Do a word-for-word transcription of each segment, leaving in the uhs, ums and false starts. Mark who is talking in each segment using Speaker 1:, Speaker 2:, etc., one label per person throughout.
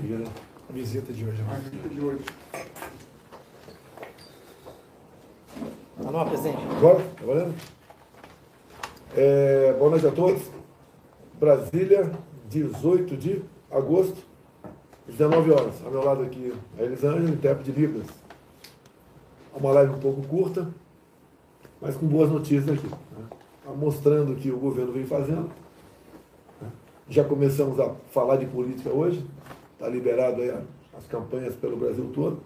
Speaker 1: Maravilha.
Speaker 2: A visita de hoje.
Speaker 3: A visita de hoje.
Speaker 4: Tá não, presidente?
Speaker 1: Agora? Tá valendo? É, boa noite a todos. Brasília, dezoito de agosto, dezenove horas. Ao meu lado aqui, a Elisângela, intérprete de Libras. Uma live um pouco curta, mas com boas notícias aqui. Né? Mostrando o que o governo vem fazendo. Né? Já começamos a falar de política hoje. Está liberado aí as campanhas pelo Brasil todo.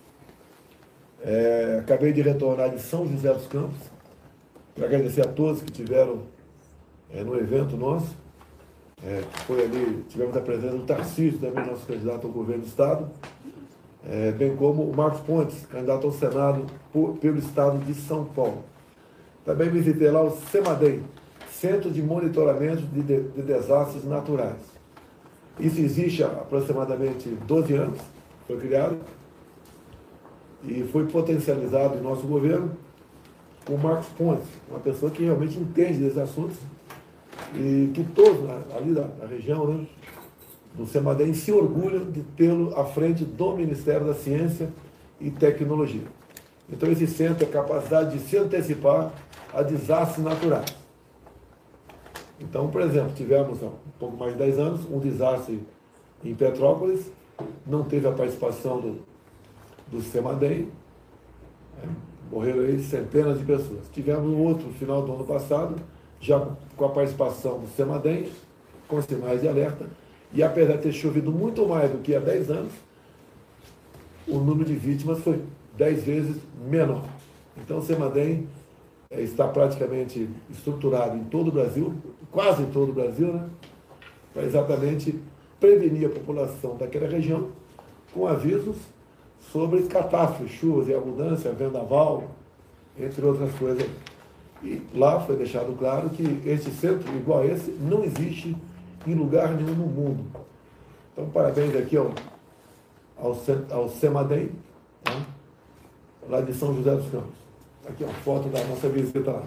Speaker 1: É, acabei de retornar de São José dos Campos, para agradecer a todos que tiveram é, no evento nosso. É, que foi ali, tivemos a presença do Tarcísio, também nosso candidato ao governo do Estado, é, bem como o Marcos Pontes, candidato ao Senado por, pelo Estado de São Paulo. Também visitei lá o CEMADEM, Centro de Monitoramento de, de, de Desastres Naturais. Isso existe há aproximadamente doze anos, foi criado e foi potencializado em nosso governo com o Marcos Pontes, uma pessoa que realmente entende desses assuntos e que todos ali da, da região, né, do CEMADEM, se orgulham de tê-lo à frente do Ministério da Ciência e Tecnologia. Então esse centro tem a capacidade de se antecipar a desastres naturais. Então, por exemplo, tivemos há um pouco mais de dez anos um desastre em Petrópolis, não teve a participação do, do CEMADEM, é, morreram aí centenas de pessoas. Tivemos um outro no final do ano passado, já com a participação do CEMADEM, com sinais de alerta, e apesar de ter chovido muito mais do que há dez anos, o número de vítimas foi dez vezes menor. Então, o CEMADEM é, está praticamente estruturado em todo o Brasil, quase em todo o Brasil, né, para exatamente prevenir a população daquela região com avisos sobre catástrofes, chuvas e abundância, vendaval, entre outras coisas. E lá foi deixado claro que este centro, igual a esse, não existe em lugar nenhum no mundo. Então, parabéns aqui ao, ao, ao CEMADEM, tá? Lá de São José dos Campos. Aqui é uma foto da nossa visita lá.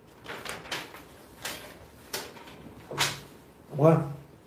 Speaker 1: Vamos lá?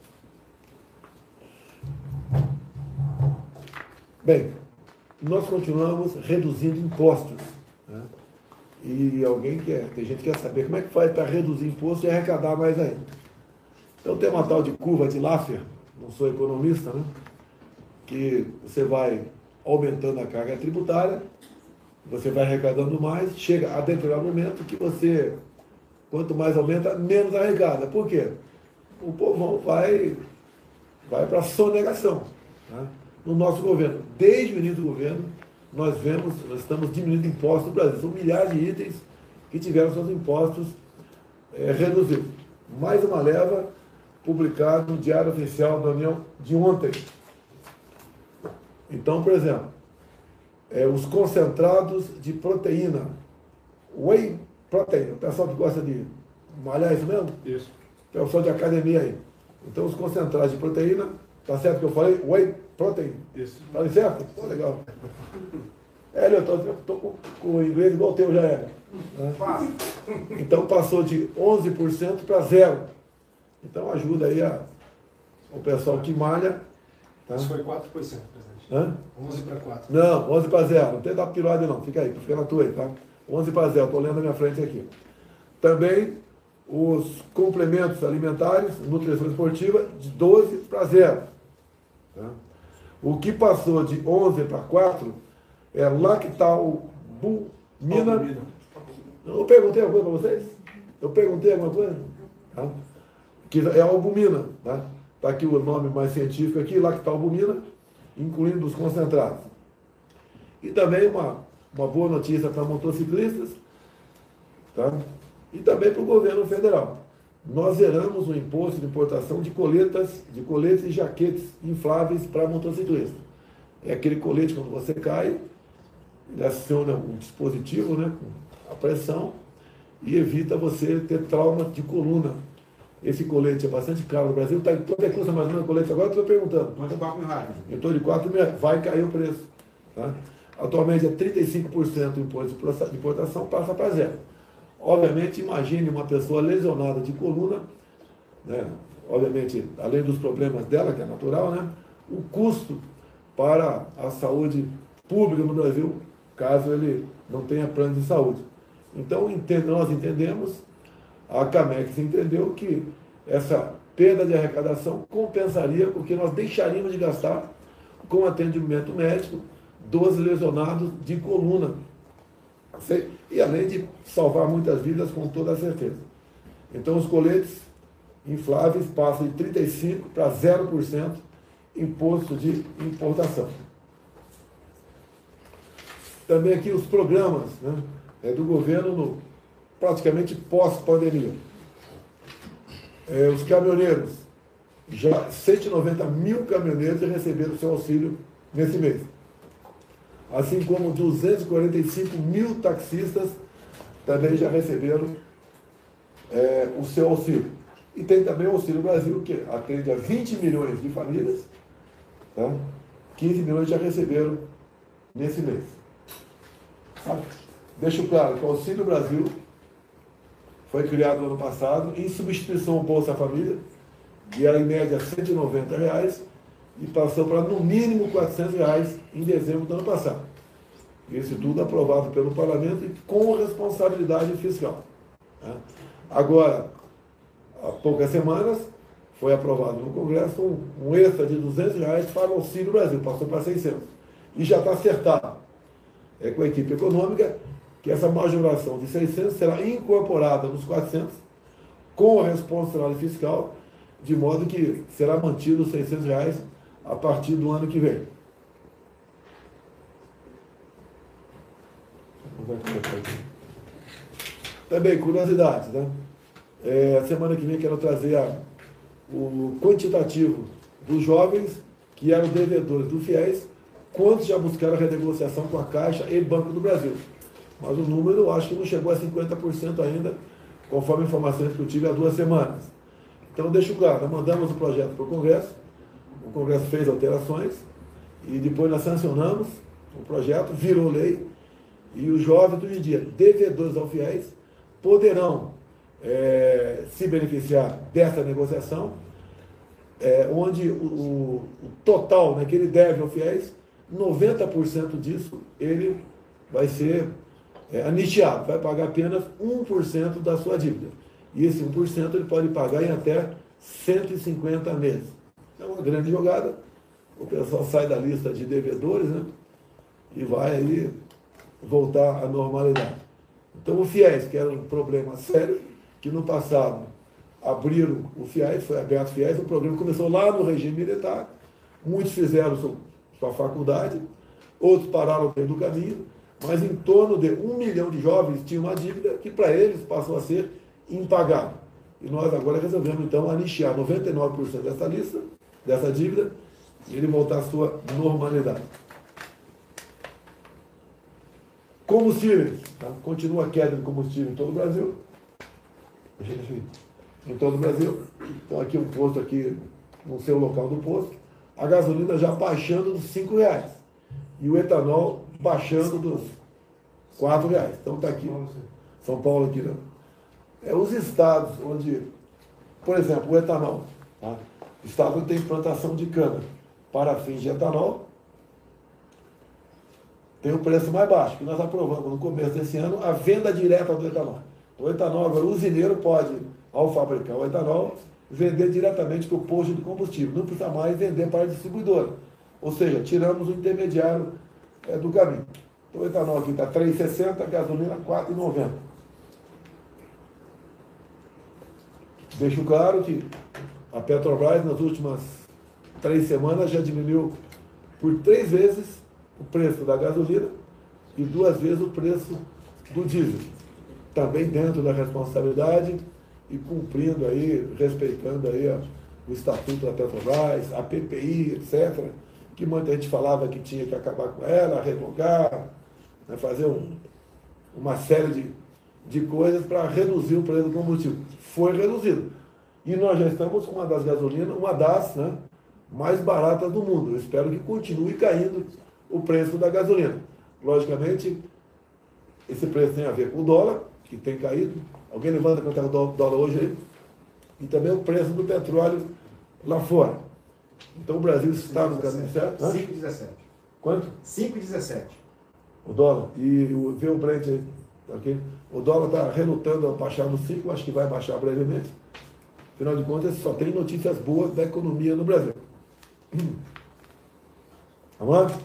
Speaker 1: Bem, nós continuamos reduzindo impostos. Né? E alguém quer, tem gente que quer saber como é que faz para reduzir imposto e arrecadar mais ainda. Então tem uma tal de curva de Laffer, não sou economista, né? Que você vai aumentando a carga tributária, você vai arrecadando mais, chega a determinado momento que você, quanto mais aumenta, menos arrecada. Por quê? O povão vai, vai para a sonegação. Né? No nosso governo, desde o início do governo, nós vemos, nós estamos diminuindo impostos no Brasil. São milhares de itens que tiveram seus impostos é, reduzidos. Mais uma leva publicada no Diário Oficial da União de ontem. Então, por exemplo, é, os concentrados de proteína, whey protein, o pessoal que gosta de malhar isso mesmo?
Speaker 3: Isso.
Speaker 1: O pessoal de academia aí. Então, os concentrados de proteína, tá certo que eu falei? Whey protein.
Speaker 3: Isso.
Speaker 1: Tá certo? Pô, legal. É, eu estou com, com o inglês igual o teu já era. Né? Então, passou de onze por cento para zero. Então, ajuda aí a, o pessoal que malha. Tá?
Speaker 3: Isso foi quatro por cento, presidente.
Speaker 1: Hã?
Speaker 3: onze para quatro.
Speaker 1: Não, onze para zero. Não tem da piroide não. Fica aí, fica na tua aí, tá? onze para zero. Estou lendo na minha frente aqui. Também os complementos alimentares, nutrição esportiva, de doze para zero. Tá? O que passou de onze para quatro é lactalbumina. Eu perguntei alguma coisa para vocês? Eu perguntei alguma coisa? Tá? Que é albumina. Tá? Tá aqui o nome mais científico aqui, lactalbumina, incluindo os concentrados. E também uma, uma boa notícia para motociclistas, tá? E também para o governo federal. Nós zeramos o imposto de importação de coletas, de coletes e jaquetes infláveis para motociclista. É aquele colete, quando você cai, ele aciona um dispositivo, né, com a pressão, e evita você ter trauma de coluna. Esse colete é bastante caro no Brasil. Tá, quanto é que custa mais ou menos o colete agora? Estou perguntando.
Speaker 3: Quanto é quatro mil reais?
Speaker 1: Em torno de quatro mil reais. Vai cair o preço. Tá? Atualmente é trinta e cinco por cento do imposto de importação, passa para zero. Obviamente, imagine uma pessoa lesionada de coluna, né? Obviamente, além dos problemas dela, que é natural, né? o custo para a saúde pública no Brasil, caso ele não tenha plano de saúde. Então, nós entendemos, a Camex entendeu que essa perda de arrecadação compensaria o que nós deixaríamos de gastar com atendimento médico dos lesionados de coluna. E além de salvar muitas vidas, com toda certeza. Então, os coletes infláveis passam de trinta e cinco por cento para zero por cento imposto de importação. Também aqui os programas, né, é, do governo no, praticamente pós-pandemia. É, os caminhoneiros, já cento e noventa mil caminhoneiros já receberam seu auxílio nesse mês. Assim como duzentos e quarenta e cinco mil taxistas também já receberam é, o seu auxílio. E tem também o Auxílio Brasil, que atende a vinte milhões de famílias, tá? quinze milhões já receberam nesse mês. Tá? Deixo claro que o Auxílio Brasil foi criado no ano passado em substituição ao Bolsa Família, que era em média cento e noventa reais, e passou para no mínimo quatrocentos reais em dezembro do ano passado. Isso tudo aprovado pelo Parlamento e com responsabilidade fiscal. Tá? Agora, há poucas semanas, foi aprovado no Congresso um, um extra de duzentos reais para o Auxílio Brasil, passou para seiscentos. E já está acertado é, com a equipe econômica que essa majoração de seiscentos será incorporada nos quatrocentos com a responsabilidade fiscal, de modo que será mantido os seiscentos reais a partir do ano que vem. Também, curiosidades, né? É, semana que vem quero trazer a, o quantitativo dos jovens que eram devedores do FIES, quantos já buscaram a renegociação com a Caixa e Banco do Brasil. Mas o número acho que não chegou a cinquenta por cento ainda, conforme informações que eu tive há duas semanas. Então, deixo claro, nós mandamos o projeto para o Congresso, o Congresso fez alterações, e depois nós sancionamos o projeto, virou lei, e os jovens, hoje em dia, devedores ao FIES, poderão é, se beneficiar dessa negociação, é, onde o, o, o total, né, que ele deve ao FIES, noventa por cento disso ele vai ser é, anistiado, vai pagar apenas um por cento da sua dívida. E esse um por cento ele pode pagar em até cento e cinquenta meses. É uma grande jogada, o pessoal sai da lista de devedores, né, e vai aí voltar à normalidade. Então o FIES, que era um problema sério, que no passado abriram o FIES, foi aberto o FIES, o programa começou lá no regime militar, muitos fizeram sua, sua faculdade, outros pararam no meio do caminho, mas em torno de um milhão de jovens tinham uma dívida que para eles passou a ser impagável. E nós agora resolvemos então anistiar noventa e nove por cento dessa lista, dessa dívida, e ele voltar à sua normalidade. Combustíveis, tá? Continua a queda de combustível em todo o Brasil. Em todo o Brasil. Então aqui um posto aqui, no seu local do posto, a gasolina já baixando dos cinco reais. E o etanol baixando dos quatro reais. Então está aqui, São Paulo aqui, né? É os estados onde, por exemplo, o etanol, tá? O estado tem plantação de cana para fins de etanol, tem um preço mais baixo, que nós aprovamos no começo desse ano a venda direta do etanol. O etanol, agora, o usineiro pode, ao fabricar o etanol, vender diretamente para o posto de combustível, não precisa mais vender para a distribuidora. Ou seja, tiramos o intermediário é, do caminho. Então, o etanol aqui está três reais e sessenta centavos, a gasolina quatro reais e noventa centavos. Deixo claro que a Petrobras, nas últimas três semanas, já diminuiu por três vezes o preço da gasolina e duas vezes o preço do diesel. Também dentro da responsabilidade e cumprindo aí, respeitando aí a, o Estatuto da Petrobras, a P P I, etcétera, que muita gente falava que tinha que acabar com ela, revogar, né, fazer um, uma série de, de coisas para reduzir o preço do combustível. Foi reduzido. E nós já estamos com uma das gasolinas, uma das, né, mais baratas do mundo. Eu espero que continue caindo o preço da gasolina. Logicamente, esse preço tem a ver com o dólar, que tem caído. Alguém levanta quanto é o dólar hoje aí? E também o preço do petróleo lá fora. Então o Brasil está no caminho certo. Hã?
Speaker 3: cinco e dezessete.
Speaker 1: Quanto?
Speaker 3: cinco e dezessete.
Speaker 1: O dólar. E o, vê o Brent aí. Okay? O dólar está relutando a baixar no cinco, acho que vai baixar brevemente. Afinal de contas, só tem notícias boas da economia no Brasil. Vamos lá?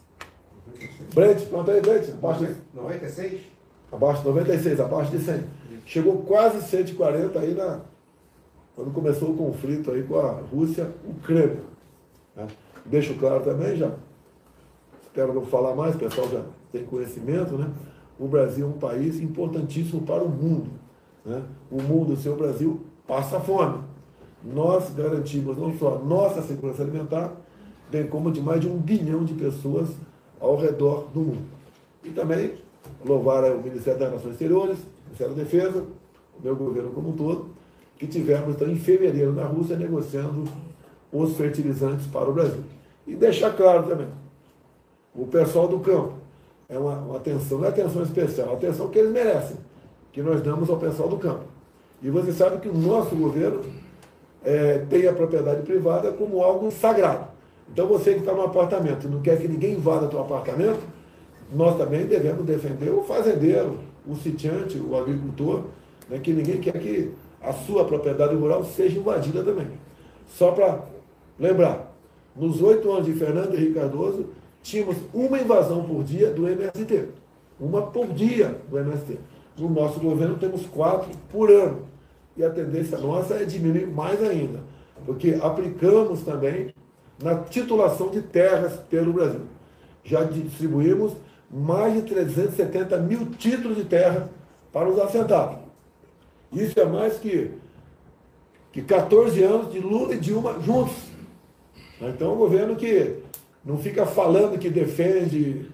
Speaker 1: Brent, pronto aí, Brent. Abaixo de,
Speaker 3: noventa e seis?
Speaker 1: abaixo de noventa e seis, abaixo de cem. Chegou quase cento e quarenta aí na, quando começou o conflito aí com a Rússia-Ucrânia. Né? Deixo claro também, já espero não falar mais, o pessoal já tem conhecimento, né? O Brasil é um país importantíssimo para o mundo. Né? O mundo sem o Brasil passa fome. Nós garantimos não só a nossa segurança alimentar, bem como de mais de um bilhão de pessoas ao redor do mundo. E também louvar o Ministério das Relações Exteriores, o Ministério da Defesa, o meu governo como um todo, que tivemos então, em fevereiro na Rússia negociando os fertilizantes para o Brasil. E deixar claro também, o pessoal do campo, é uma, uma atenção, não é atenção especial, é a atenção que eles merecem, que nós damos ao pessoal do campo. E você sabe que o nosso governo é, tem a propriedade privada como algo sagrado. Então você que está no apartamento e não quer que ninguém invada o seu apartamento, nós também devemos defender o fazendeiro, o sitiante, o agricultor, né, que ninguém quer que a sua propriedade rural seja invadida também. Só para lembrar, nos oito anos de Fernando Henrique Cardoso, tínhamos uma invasão por dia do M S T. Uma por dia do M S T. No nosso governo temos quatro por ano. E a tendência nossa é diminuir mais ainda. Porque aplicamos também na titulação de terras pelo Brasil. Já distribuímos mais de trezentos e setenta mil títulos de terra para os assentados. Isso é mais que, que quatorze anos de Lula e Dilma juntos. Então, um governo que não fica falando que defende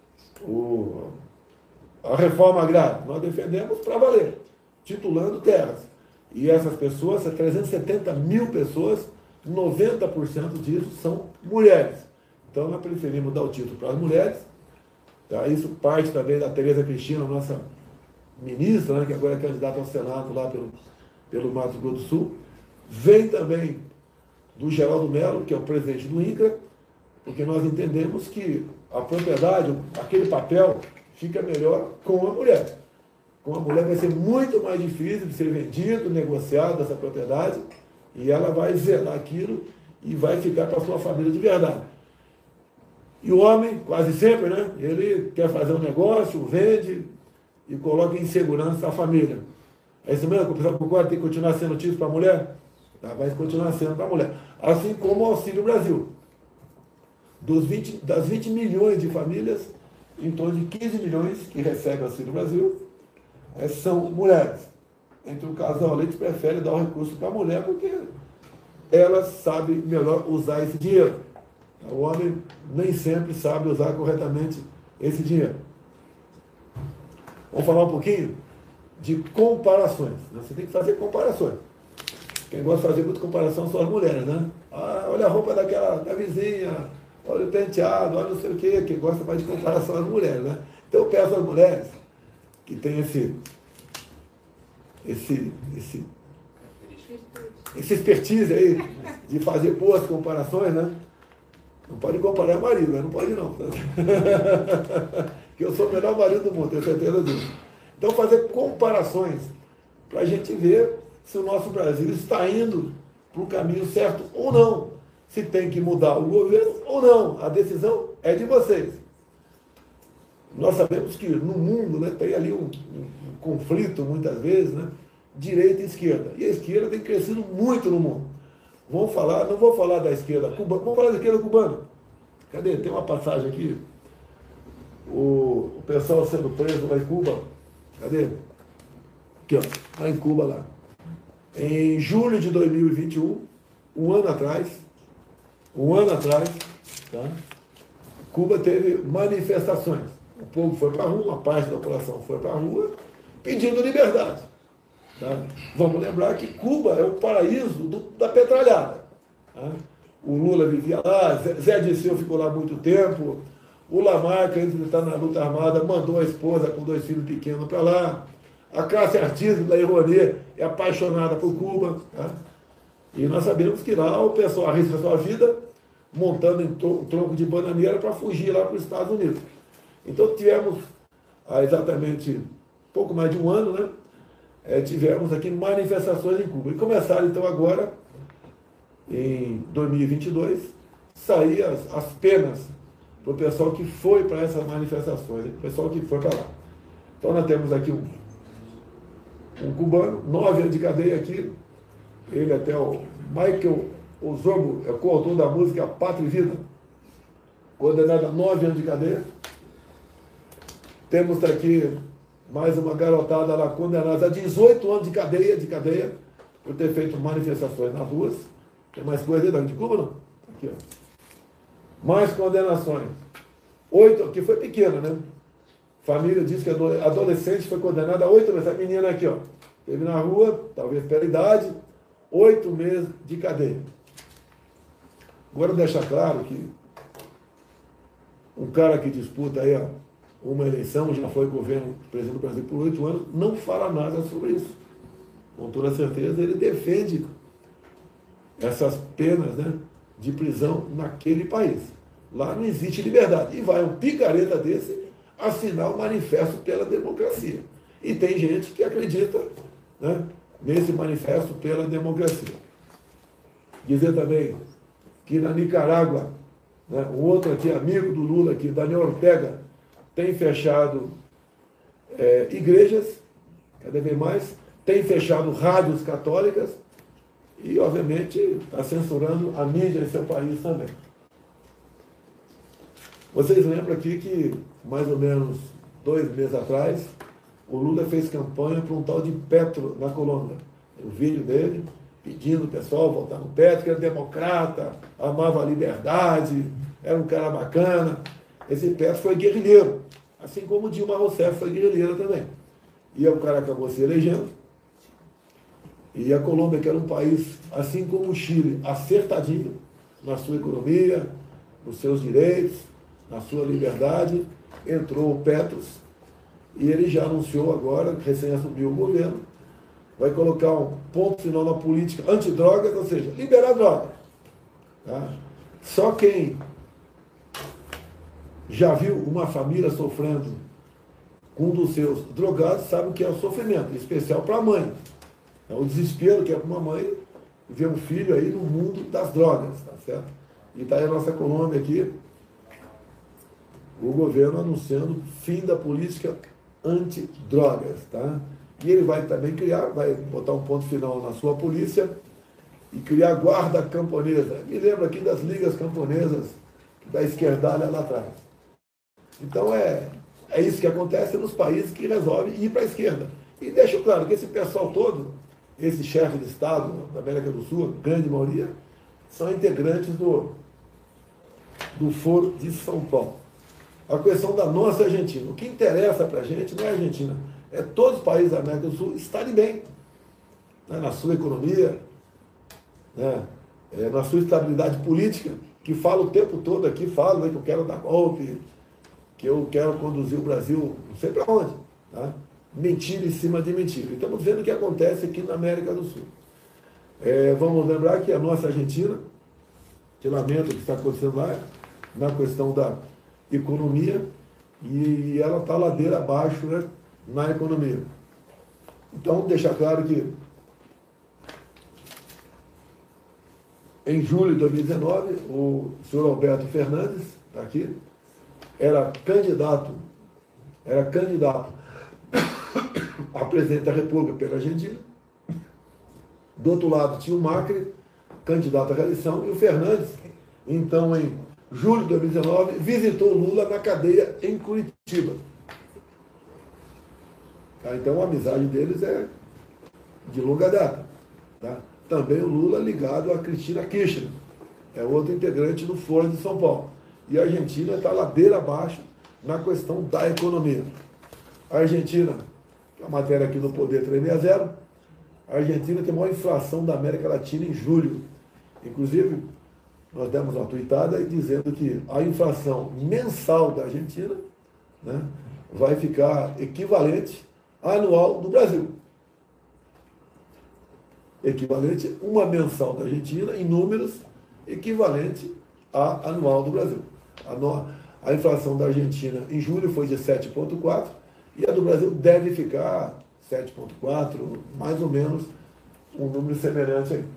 Speaker 1: o, a reforma agrária. Nós defendemos para valer, titulando terras. E essas pessoas, trezentos e setenta mil pessoas, noventa por cento disso são mulheres. Então, nós preferimos dar o título para as mulheres. Tá? Isso parte também da Tereza Cristina, nossa ministra, né, que agora é candidata ao Senado lá pelo, pelo Mato Grosso do Sul. Vem também do Geraldo Mello, que é o presidente do INCRA, porque nós entendemos que a propriedade, aquele papel, fica melhor com a mulher. Com a mulher vai ser muito mais difícil de ser vendido, negociado essa propriedade, e ela vai zelar aquilo e vai ficar para a sua família de verdade. E o homem, quase sempre, né? Ele quer fazer um negócio, vende e coloca em segurança a família. É isso mesmo? O pessoal concorda que tem que continuar sendo título para a mulher? Tá, vai continuar sendo para a mulher. Assim como o Auxílio Brasil. Dos vinte, das vinte milhões de famílias, em torno de quinze milhões que recebem Auxílio Brasil é, são mulheres. Então o casal Leite prefere dar o recurso para a mulher porque ela sabe melhor usar esse dinheiro. O homem nem sempre sabe usar corretamente esse dinheiro. Vamos falar um pouquinho de comparações. Você tem que fazer comparações. Quem gosta de fazer muita comparação são as mulheres, né? Ah, olha a roupa daquela da vizinha, olha o penteado, olha não sei o quê. Quem gosta mais de comparação as mulheres, né? Então eu peço às mulheres que têm esse, esse, esse, esse expertise aí de fazer boas comparações, né? Não pode comparar marido, né? Não pode não. Que eu sou o melhor marido do mundo, tenho certeza disso. Então fazer comparações para a gente ver se o nosso Brasil está indo para o caminho certo ou não. Se tem que mudar o governo ou não. A decisão é de vocês. Nós sabemos que no mundo, né, tem ali um, um, um conflito, muitas vezes, né, direita e esquerda. E a esquerda tem crescido muito no mundo. Vamos falar, não vou falar da esquerda cubana, vamos falar da esquerda cubana. Cadê? Tem uma passagem aqui. O, o pessoal sendo preso lá em Cuba. Cadê? Aqui, ó. Lá em Cuba, lá. Em julho de dois mil e vinte e um, um ano atrás, um ano atrás, tá? Cuba teve manifestações. O povo foi para a rua, uma parte da população foi para a rua, pedindo liberdade. Tá? Vamos lembrar que Cuba é o paraíso do, da petralhada. Tá? O Lula vivia lá, Zé Dirceu ficou lá há muito tempo, o Lamarck, antes de estar na luta armada, mandou a esposa com dois filhos pequenos para lá. A classe artística da ironia é apaixonada por Cuba. Tá? E nós sabemos que lá o pessoal arrisca a sua vida montando em um tronco de bananeira para fugir lá para os Estados Unidos. Então tivemos, há exatamente pouco mais de um ano, né? É, tivemos aqui manifestações em Cuba. E começaram então agora, em dois mil e vinte e dois, sair as, as penas para o pessoal que foi para essas manifestações, o pessoal que foi para lá. Então nós temos aqui um, um cubano, nove anos de cadeia aqui, ele até o Michael Osorbo, é coautor da música Pátria e Vida, condenado a nove anos de cadeia. Temos aqui mais uma garotada lá condenada a dezoito anos de cadeia, de cadeia, por ter feito manifestações nas ruas. Tem mais coisa aí da de Cuba, não? Aqui, ó. Mais condenações. Oito, que foi pequena, né? Família diz que a adolescente foi condenada a oito meses. Essa menina aqui, ó, teve na rua, talvez pela idade, oito meses de cadeia. Agora deixar claro que um cara que disputa aí, ó, uma eleição, já foi governo, presidente do Brasil por oito anos, não fala nada sobre isso. Com toda certeza, ele defende essas penas, né, de prisão naquele país. Lá não existe liberdade. E vai um picareta desse assinar o manifesto pela democracia. E tem gente que acredita, né, nesse manifesto pela democracia. Dizer também que na Nicarágua, né, um outro aqui, amigo do Lula, aqui, Daniel Ortega, tem fechado é, igrejas, cada vez mais, tem fechado rádios católicas e, obviamente, está censurando a mídia em seu país também. Vocês lembram aqui que, mais ou menos dois meses atrás, o Lula fez campanha para um tal de Petro na Colômbia. O vídeo dele pedindo o pessoal voltar no Petro, que era democrata, amava a liberdade, era um cara bacana. Esse Petro foi guerrilheiro, assim como Dilma Rousseff foi guerrilheira também. E o cara acabou se elegendo. E a Colômbia, que era um país, assim como o Chile, acertadinho na sua economia, nos seus direitos, na sua liberdade, entrou o Petros e ele já anunciou agora, recém assumiu o governo, vai colocar um ponto final na política antidrogas, ou seja, liberar droga. Tá? Só quem já viu uma família sofrendo com um dos seus drogados sabe o que é o sofrimento, em especial para a mãe. É o desespero que é para uma mãe ver um filho aí no mundo das drogas, tá certo? E está aí a nossa Colômbia aqui, o governo anunciando fim da política antidrogas, tá? E ele vai também criar, vai botar um ponto final na sua polícia e criar a guarda camponesa. Me lembro aqui das ligas camponesas da esquerdalha lá atrás. Então é, é isso que acontece nos países que resolvem ir para a esquerda. E deixo claro que esse pessoal todo, esse chefe de Estado da América do Sul, a grande maioria, são integrantes do, do Foro de São Paulo. A questão da nossa Argentina. O que interessa para a gente não é a Argentina, é todos os países da América do Sul estarem bem, né, na sua economia, né, é, na sua estabilidade política, que fala o tempo todo aqui, fala, né, que eu quero dar golpe, que eu quero conduzir o Brasil não sei para onde. Tá? Mentira em cima de mentira. E estamos vendo o que acontece aqui na América do Sul. É, vamos lembrar que a nossa Argentina, que lamento o que está acontecendo lá, na questão da economia, e ela está ladeira abaixo, né, na economia. Então, deixar claro que em julho de dois mil e dezenove, o senhor Alberto Fernandes, está aqui, era candidato, era candidato a presidente da República pela Argentina. Do outro lado tinha o Macri, candidato à reeleição, e o Fernandes, então em julho de dois mil e dezenove, visitou o Lula na cadeia em Curitiba. Tá? Então a amizade deles é de longa data. Tá? Também o Lula ligado a Cristina Kirchner, é outro integrante do Foro de São Paulo. E a Argentina está ladeira abaixo na questão da economia. A Argentina, a matéria aqui no Poder trezentos e sessenta, a Argentina tem a maior inflação da América Latina em julho. Inclusive, nós demos uma tuitada dizendo que a inflação mensal da Argentina, né, vai ficar equivalente à anual do Brasil. equivalente a uma mensal da Argentina, em números, equivalente à anual do Brasil. A, no, a inflação da Argentina em julho foi de sete vírgula quatro e a do Brasil deve ficar sete vírgula quatro, mais ou menos um número semelhante aí.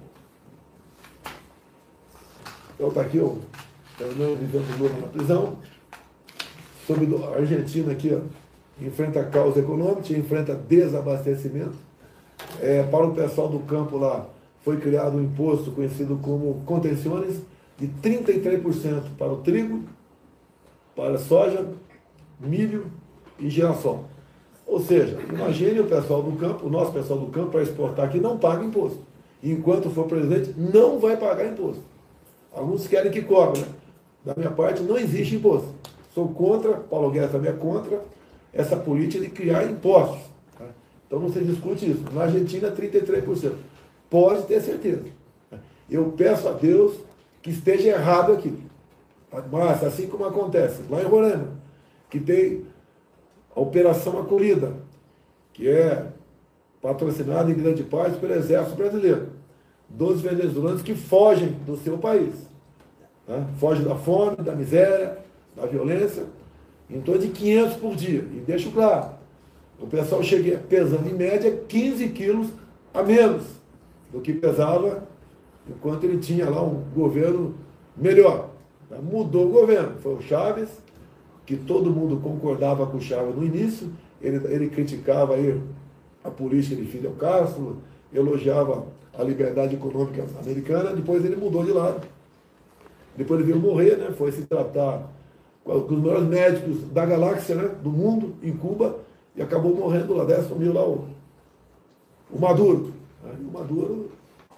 Speaker 1: Então está aqui o vivendo Lula na prisão. Sobre a Argentina aqui, ó, enfrenta causa econômica, enfrenta desabastecimento. É, para o pessoal do campo lá, foi criado um imposto conhecido como contenciones, de trinta e três por cento para o trigo, para a soja, milho e girassol. Ou seja, imagine o pessoal do campo, o nosso pessoal do campo, para exportar aqui, não paga imposto. Enquanto for presidente, não vai pagar imposto. Alguns querem que cobre, né? Da minha parte, não existe imposto. Sou contra, Paulo Guedes também é contra, essa política de criar impostos. Tá? Então não se discute isso. Na Argentina, trinta e três por cento. Pode ter certeza. Eu peço a Deus que esteja errado aqui. Mas, assim como acontece lá em Roraima, que tem a Operação Acolhida, que é patrocinada em grande parte pelo Exército Brasileiro, dos venezuelanos que fogem do seu país. Né? Fogem da fome, da miséria, da violência, em torno de quinhentos por dia. E deixo claro, o pessoal chega pesando em média quinze quilos a menos do que pesava enquanto ele tinha lá um governo melhor. Mudou o governo, foi o Chávez, que todo mundo concordava com o Chávez no início, ele, ele criticava aí a política de Fidel Castro, elogiava a liberdade econômica americana, depois ele mudou de lado. Depois ele veio morrer, né? Foi se tratar com os maiores médicos da galáxia, né? Do mundo, em Cuba, e acabou morrendo lá, dez mil lá o, o Maduro. Aí o Maduro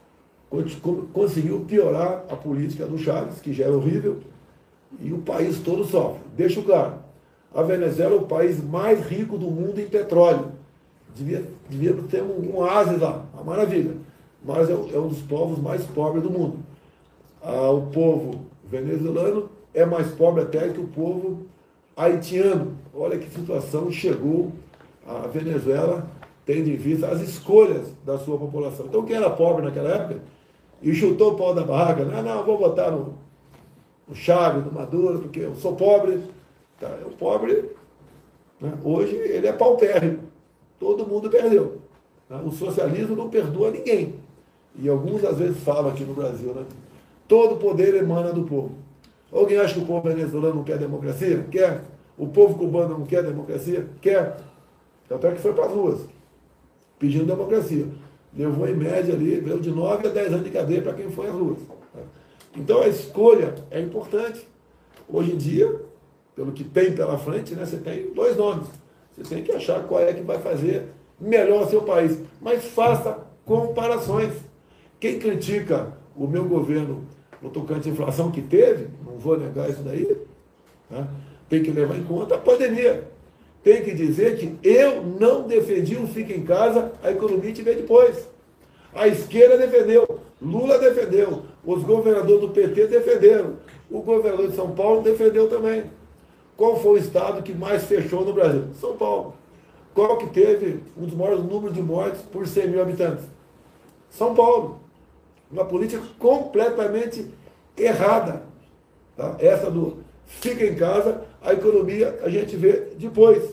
Speaker 1: conseguiu piorar a política do Chávez, que já era horrível, e o país todo sofre. Deixo claro, a Venezuela é o país mais rico do mundo em petróleo. Devia, devia ter um, um oásis lá, uma maravilha. Mas é, é um dos povos mais pobres do mundo. Ah, o povo venezuelano é mais pobre até que o povo haitiano. Olha que situação chegou a Venezuela, tendo em vista as escolhas da sua população. Então, quem era pobre naquela época e chutou o pau da barraca, não, não, vou votar no, no Chávez, no Maduro, porque eu sou pobre. Tá, o pobre, né, hoje, ele é paupérrimo. Todo mundo perdeu. Né? O socialismo não perdoa ninguém. E alguns, às vezes, falam aqui no Brasil, né? Todo poder emana do povo. Alguém acha que o povo venezuelano não quer democracia? Quer. O povo cubano não quer democracia? Quer. Tanto é que foi para as ruas, pedindo democracia. Levou em média ali, deu de nove a dez anos de cadeia para quem foi às ruas. Então a escolha é importante. Hoje em dia, pelo que tem pela frente, né, você tem dois nomes. Você tem que achar qual é que vai fazer melhor o seu país. Mas faça comparações. Quem critica o meu governo no tocante à inflação que teve, não vou negar isso daí, né, tem que levar em conta a pandemia. Tem que dizer que eu não defendi o fica em casa, a economia te vê depois. A esquerda defendeu, Lula defendeu, os governadores do P T defenderam, o governador de São Paulo defendeu também. Qual foi o estado que mais fechou no Brasil? São Paulo. Qual que teve um dos maiores números de mortes por cem mil habitantes? São Paulo. Uma política completamente errada. Tá? Essa do fica em casa, a economia a gente vê depois.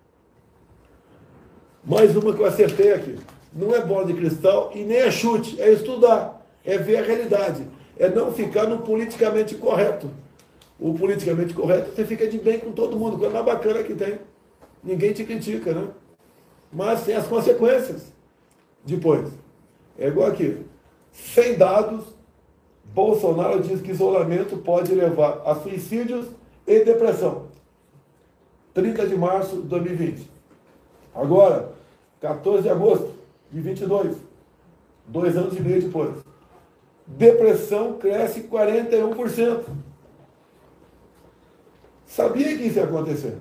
Speaker 1: Mais uma que eu acertei aqui. Não é bola de cristal e nem é chute, é estudar, é ver a realidade, é não ficar no politicamente correto. O politicamente correto, você fica de bem com todo mundo, coisa mais bacana que tem. Ninguém te critica, né? Mas tem as consequências depois. É igual aqui. Sem dados, Bolsonaro diz que isolamento pode levar a suicídios e depressão. trinta de março de dois mil e vinte. Agora, quatorze de agosto de vinte e dois. Dois anos e meio depois. Depressão cresce quarenta e um por cento. Sabia que isso ia acontecer.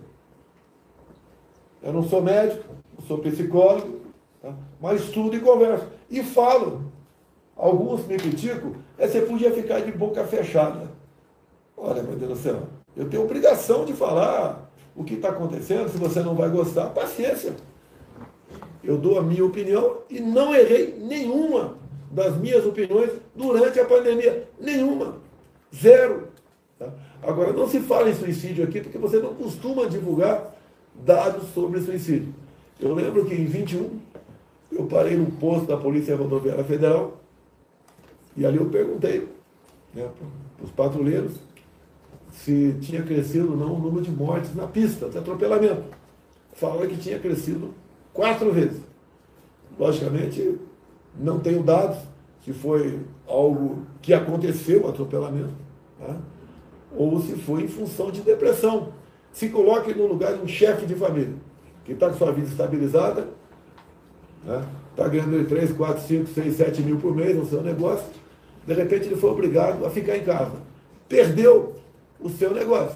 Speaker 1: Eu não sou médico, não sou psicólogo, tá? Mas estudo e converso. E falo. Alguns me criticam, é você podia ficar de boca fechada. Olha, meu Deus do céu, eu tenho obrigação de falar o que está acontecendo, se você não vai gostar, paciência. Eu dou a minha opinião e não errei nenhuma das minhas opiniões durante a pandemia. Nenhuma. Zero. Tá? Agora, não se fala em suicídio aqui porque você não costuma divulgar dados sobre suicídio. Eu lembro que em vinte e um, eu parei no posto da Polícia Rodoviária Federal e ali eu perguntei, né, para os patrulheiros se tinha crescido ou não o número de mortes na pista de atropelamento. Falaram que tinha crescido quatro vezes. Logicamente, não tenho dados se foi algo que aconteceu, atropelamento, tá? Ou se foi em função de depressão. Se coloque no lugar de um chefe de família, que está com sua vida estabilizada, está, né, ganhando três, quatro, cinco, seis, sete mil por mês no seu negócio, de repente ele foi obrigado a ficar em casa. Perdeu o seu negócio.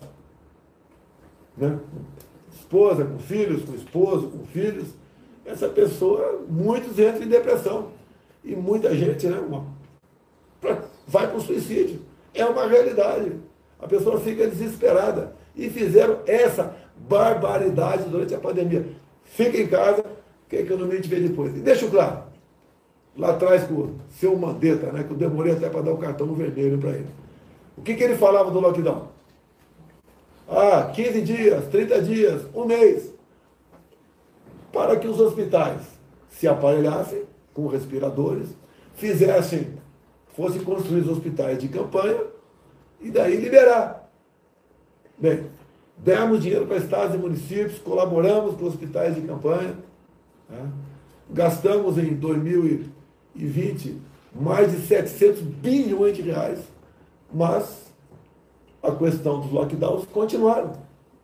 Speaker 1: Né? Esposa com filhos, com esposo, com filhos. Essa pessoa, muitos entram em depressão. E muita gente, né, uma, pra, vai para o suicídio. É uma realidade. A pessoa fica desesperada. E fizeram essa barbaridade durante a pandemia. Fica em casa, que a economia te vê depois. E deixo claro, lá atrás com o seu Mandetta, né, que eu demorei até para dar o cartão vermelho para ele. O que, que ele falava do lockdown? Ah, quinze dias, trinta dias, um mês. Para que os hospitais se aparelhassem com respiradores, fizessem, fossem construídos hospitais de campanha e daí liberar. Bem, demos dinheiro para estados e municípios, colaboramos com hospitais de campanha, né? Gastamos em dois mil e vinte mais de setecentos bilhões de reais, mas a questão dos lockdowns continuaram.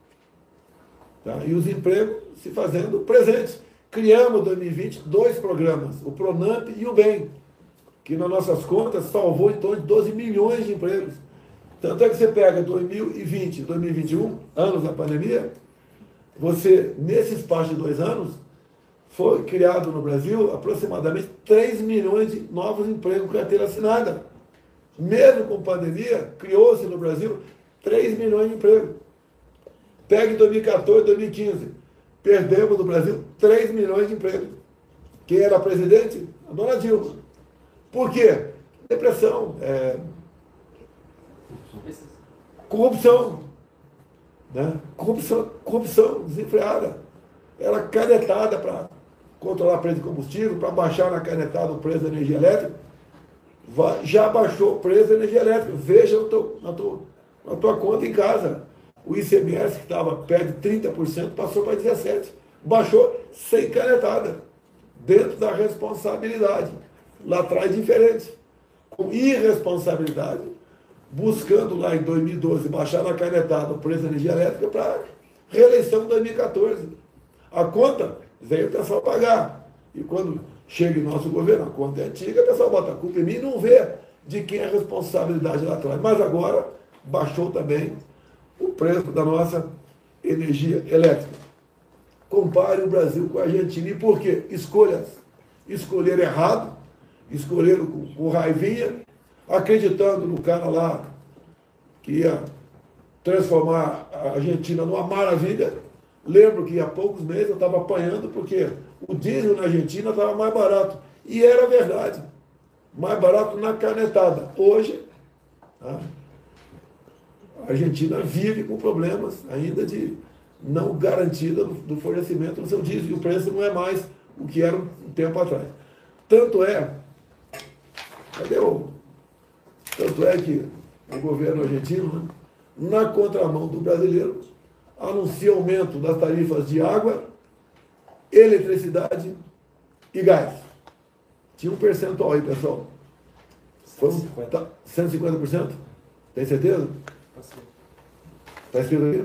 Speaker 1: Tá? E os empregos se fazendo presentes. Criamos em dois mil e vinte dois programas, o Pronamp e o Bem, que nas nossas contas salvou em torno de doze milhões de empregos. Tanto é que você pega dois mil e vinte, dois mil e vinte e um, anos da pandemia, você, nesse espaço de dois anos, foi criado no Brasil aproximadamente três milhões de novos empregos com carteira assinada. Mesmo com pandemia, criou-se no Brasil três milhões de empregos. Pega em dois mil e quatorze, dois mil e quinze, perdemos no Brasil três milhões de empregos. Quem era presidente? A dona Dilma. Por quê? Depressão, é... corrupção, né? corrupção, corrupção desenfreada. Era canetada para controlar o preço de combustível, para baixar na canetada o preço da energia elétrica. Vai, já baixou o preço da energia elétrica. Veja no teu, na, tua, na tua conta em casa. O I C M S, que estava perto de trinta por cento, passou para dezessete por cento. Baixou sem canetada. Dentro da responsabilidade. Lá atrás, diferente. Com irresponsabilidade, buscando lá em dois mil e doze baixar na canetada o preço da energia elétrica para reeleição de dois mil e quatorze. A conta veio o pessoal pagar. E quando chega em nosso governo, a conta é antiga, o pessoal bota a culpa em mim e não vê de quem é a responsabilidade lá atrás. Mas agora baixou também o preço da nossa energia elétrica. Compare o Brasil com a Argentina. E por quê? Escolhas. Escolheram errado, escolheram com, com raivinha, acreditando no cara lá que ia transformar a Argentina numa maravilha. Lembro que há poucos meses eu estava apanhando porque o diesel na Argentina estava mais barato. E era verdade. Mais barato na canetada. Hoje, tá, a Argentina vive com problemas ainda de não garantida do fornecimento do seu diesel. E o preço não é mais o que era um tempo atrás. Tanto é... Cadê o... Tanto é que o governo argentino, né, na contramão do brasileiro, anuncia aumento das tarifas de água, eletricidade e gás. Tinha um percentual aí, pessoal. Foi um, tá, cento e cinquenta por cento? Tem certeza? Está escrito aqui?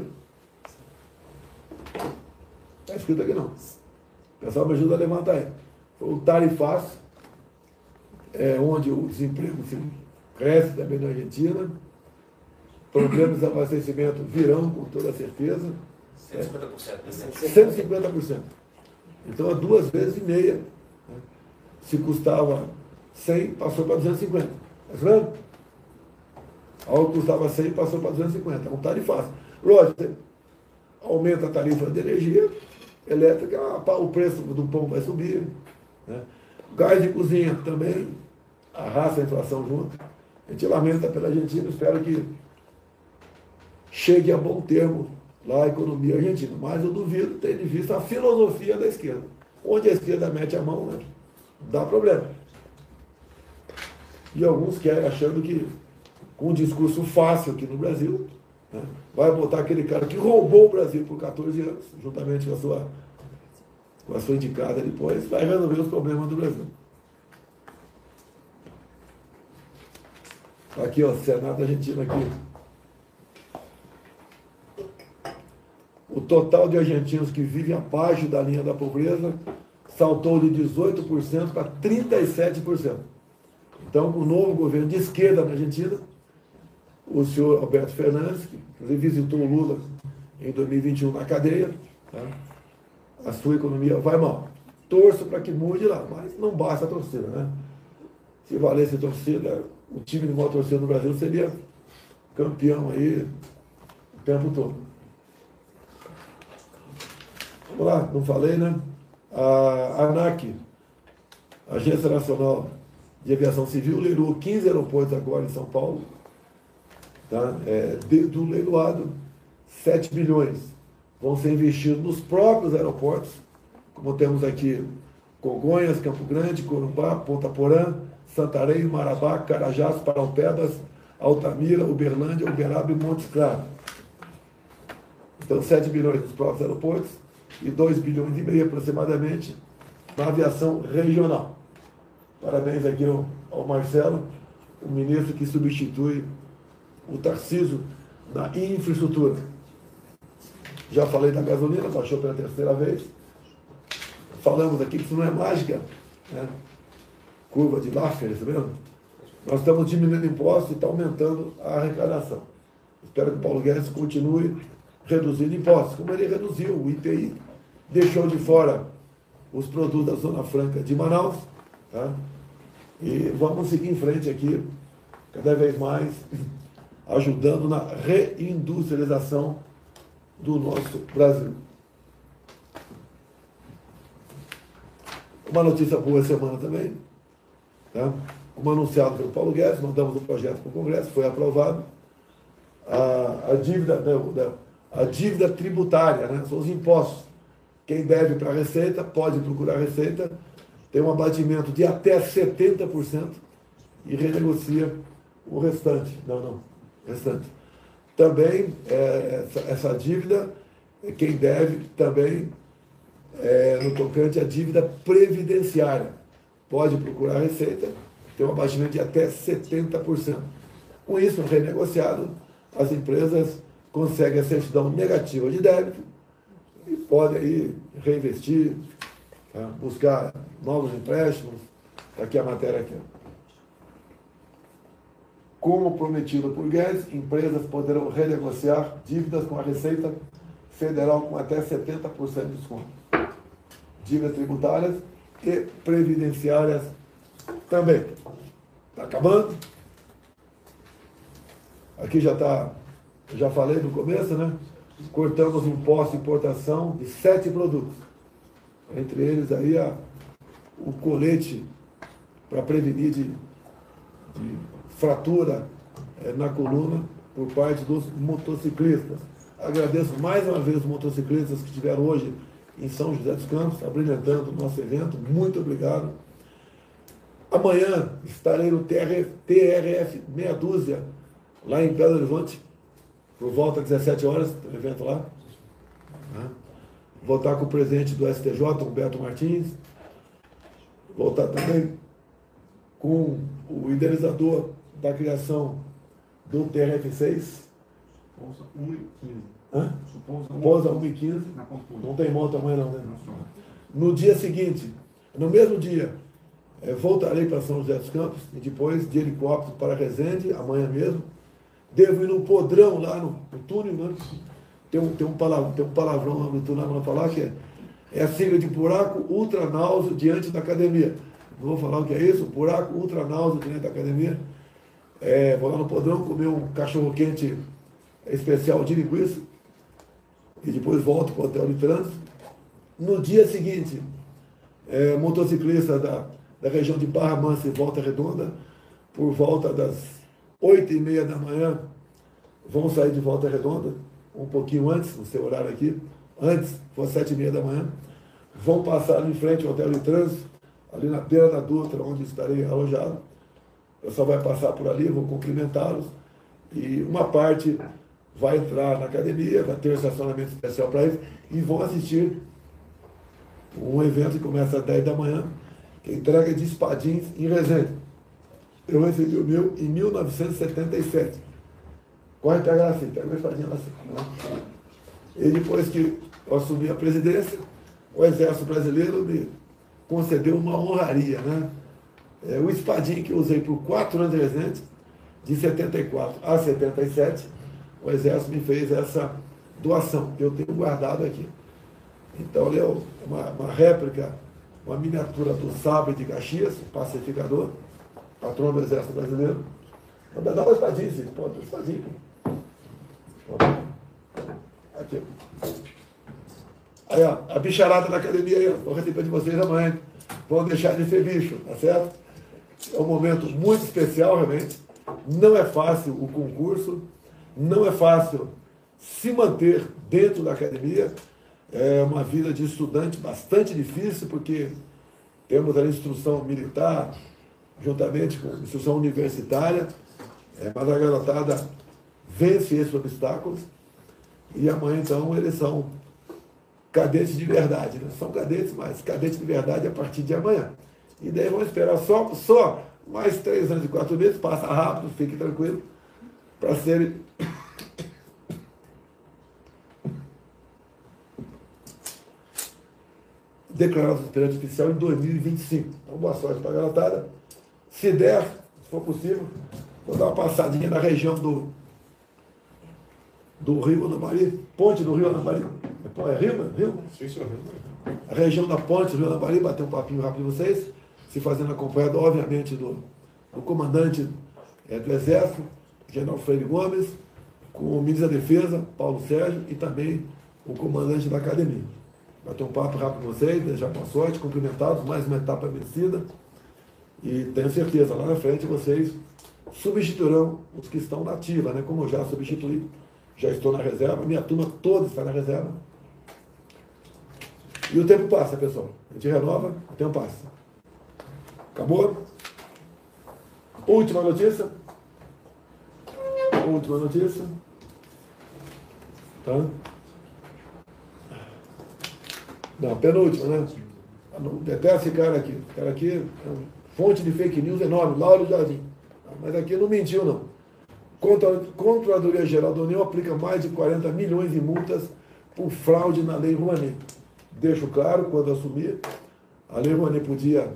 Speaker 1: Está escrito aqui não. O pessoal me ajuda a levantar aí. Foi o tarifaço, é, onde o desemprego se cresce também na Argentina. Problemas de abastecimento virão com toda certeza.
Speaker 2: cento e cinquenta por cento.
Speaker 1: cento e cinquenta por cento. Então é duas vezes e meia. Né? Se custava cem, passou para duzentos e cinquenta. Está vendo? Algo que custava cem, passou para duzentos e cinquenta. É um tarifaço. Lógico, aumenta a tarifa de energia elétrica, o preço do pão vai subir. Né? Gás de cozinha também arrasta a inflação junto. A gente lamenta pela Argentina, espero que chegue a bom termo lá a economia argentina. Mas eu duvido, tendo em vista a filosofia da esquerda. Onde a esquerda mete a mão, né, dá problema. E alguns querem, achando que com um discurso fácil aqui no Brasil, né, vai botar aquele cara que roubou o Brasil por quatorze anos, juntamente com a sua, com a sua indicada depois, vai resolver os problemas do Brasil. Aqui, ó, Senado argentino aqui. O total de argentinos que vivem abaixo da linha da pobreza saltou de dezoito por cento para trinta e sete por cento. Então, o novo governo de esquerda na Argentina, o senhor Alberto Fernandes, que inclusive visitou o Lula em dois mil e vinte e um na cadeia, tá? A sua economia vai mal. Torço para que mude lá, mas não basta a torcida, né? Se valesse a torcida, o time de maior torcida no Brasil seria campeão aí o tempo todo. Vamos lá, não falei, né? A ANAC, Agência Nacional de Aviação Civil, leilou quinze aeroportos agora em São Paulo. Tá? É, de, do leiloado, sete bilhões vão ser investidos nos próprios aeroportos, como temos aqui Congonhas, Campo Grande, Corumbá, Ponta Porã, Santarém, Marabá, Carajás, Paraupebas, Altamira, Uberlândia, Uberaba e Montes Claros. Então, sete bilhões nos próprios aeroportos e dois bilhões e meio aproximadamente na aviação regional. Parabéns aqui ao, ao Marcelo, o ministro que substitui o Tarcísio na infraestrutura. Já falei da gasolina, baixou pela terceira vez. Falamos aqui que isso não é mágica, né? Curva de Laffer, tá vendo? Nós estamos diminuindo impostos e está aumentando a arrecadação. Espero que o Paulo Guedes continue reduzindo impostos, como ele reduziu o I P I, deixou de fora os produtos da Zona Franca de Manaus, tá? E vamos seguir em frente aqui, cada vez mais, ajudando na reindustrialização do nosso Brasil. Uma notícia boa essa semana também, tá? Como anunciado pelo Paulo Guedes, mandamos um projeto para o Congresso, foi aprovado. A, a, dívida, né, a dívida tributária, né, são os impostos. Quem deve para a Receita pode procurar a Receita, tem um abatimento de até setenta por cento e renegocia o restante. Não, não, restante. Também, é, essa, essa dívida, quem deve também, é, no tocante à dívida previdenciária, pode procurar a Receita, tem um abatimento de até setenta por cento. Com isso, renegociado, as empresas conseguem a certidão negativa de débito e podem aí reinvestir, tá? Buscar novos empréstimos. Aqui a matéria aqui. Como prometido por Guedes, empresas poderão renegociar dívidas com a Receita Federal com até setenta por cento de desconto. Dívidas tributárias e previdenciárias também. Está acabando? Aqui já está, já falei no começo, né? Cortamos o imposto de importação de sete produtos. Entre eles aí a, o colete para prevenir de, de fratura é, na coluna por parte dos motociclistas. Agradeço mais uma vez os motociclistas que estiveram hoje em São José dos Campos, abrilhantando o nosso evento. Muito obrigado. Amanhã estarei no T R F Meia Dúzia, lá em Belo Horizonte, por volta das dezessete horas, tem um evento lá. Vou estar com o presidente do S T J, Humberto Martins. Vou estar também com o idealizador da criação do T R F seis.
Speaker 3: Pousa um e quinze.
Speaker 1: Hã?
Speaker 3: Pousa
Speaker 1: Pousa um e quinze.
Speaker 3: Na Pampulha.
Speaker 1: Não tem moto amanhã não, né?
Speaker 3: Não,
Speaker 1: No dia seguinte, no mesmo dia, eh, voltarei para São José dos Campos e depois de helicóptero para Resende, amanhã mesmo. Devo ir no podrão lá no, no túnel, né? Tem um, tem um palavrão, tem um palavrão lá no túnel para falar que é, é a sigla de buraco ultranáuseo diante da academia. Não vou falar o que é isso, buraco ultranáuseo diante da academia. É, vou lá no podrão comer um cachorro-quente especial de linguiça e depois volto para o hotel de trânsito. No dia seguinte, é, motociclista da, da região de Barra Mansa e Volta Redonda, por volta das oito e meia da manhã, vão sair de Volta Redonda, um pouquinho antes, no seu horário aqui, antes, foi às sete e meia da manhã, vão passar ali em frente ao Hotel de Trânsito, ali na beira da Dutra, onde estarei alojado. Eu só vai passar por ali, vou cumprimentá-los, e uma parte vai entrar na academia, vai ter um estacionamento especial para eles, e vão assistir um evento que começa às dez da manhã, que é entrega de espadins em Resende. Eu recebi o meu em mil novecentos e setenta e sete. Corre pegar assim, pega uma espadinha lá assim. E depois que eu assumi a presidência, o Exército Brasileiro me concedeu uma honraria, né? É, o espadinho que eu usei por quatro anos de Resende, de setenta e quatro a setenta e sete, o Exército me fez essa doação, que eu tenho guardado aqui. Então, ele é uma, uma réplica, uma miniatura do Sabre de Caxias, pacificador, patrão do Exército Brasileiro. Dá uma espadinha, sim, pode, uma espadinha. Aqui. Aí, ó, a bicharada da academia aí, vou receber de vocês amanhã. Vão deixar de ser bicho, tá certo? É um momento muito especial, realmente. Não é fácil o concurso, não é fácil se manter dentro da academia. É uma vida de estudante bastante difícil, porque temos a instrução militar, juntamente com a instrução universitária, é, mas a garotada vence esses obstáculos, e amanhã, então, eles são cadetes de verdade, né? São cadetes, mas cadetes de verdade a partir de amanhã. E daí vamos esperar só, só mais três anos e quatro meses, passa rápido, fique tranquilo, para serem declarados perante oficial em dois mil e vinte e cinco. Então, boa sorte para a garotada. Se der, se for possível, vou dar uma passadinha na região do, do Rio Anambari, ponte do Rio Anambari. É Rio, né? Rio?
Speaker 3: Sim, senhor.
Speaker 1: A região da ponte do Rio Anambari, bater um papinho rápido com vocês, se fazendo acompanhado, obviamente, do, do comandante é, do Exército, General Freire Gomes, com o ministro da Defesa, Paulo Sérgio, e também o comandante da academia. Bater um papo rápido com vocês, desejar boa sorte, cumprimentá-los, mais uma etapa vencida. E tenho certeza, lá na frente vocês substituirão os que estão na ativa, né? Como eu já substituí, já estou na reserva, minha turma toda está na reserva. E o tempo passa, pessoal. A gente renova, o tempo passa. Acabou? Última notícia. Última notícia. Tá? Não, penúltima, né? Detesta esse cara aqui. Esse cara aqui é uma fonte de fake news enorme, Lauro Jardim. Mas aqui não mentiu, não. Controladoria Geral da União aplica mais de quarenta milhões de multas por fraude na Lei Rouanet. Deixo claro, quando assumir, a Lei Rouanet podia